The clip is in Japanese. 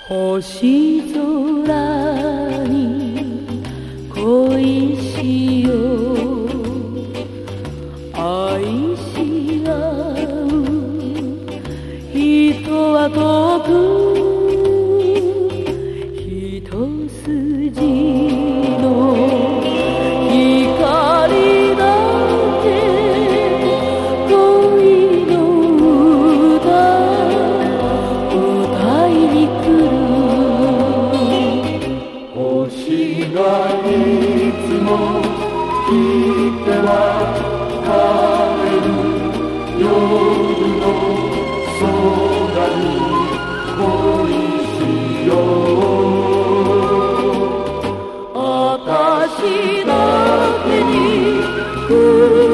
星空に恋しよう、愛し合う人は遠く一筋の光だけ恋の歌歌いに来る。星がいつも来ては帰る夜の空に恋しよう。私だけに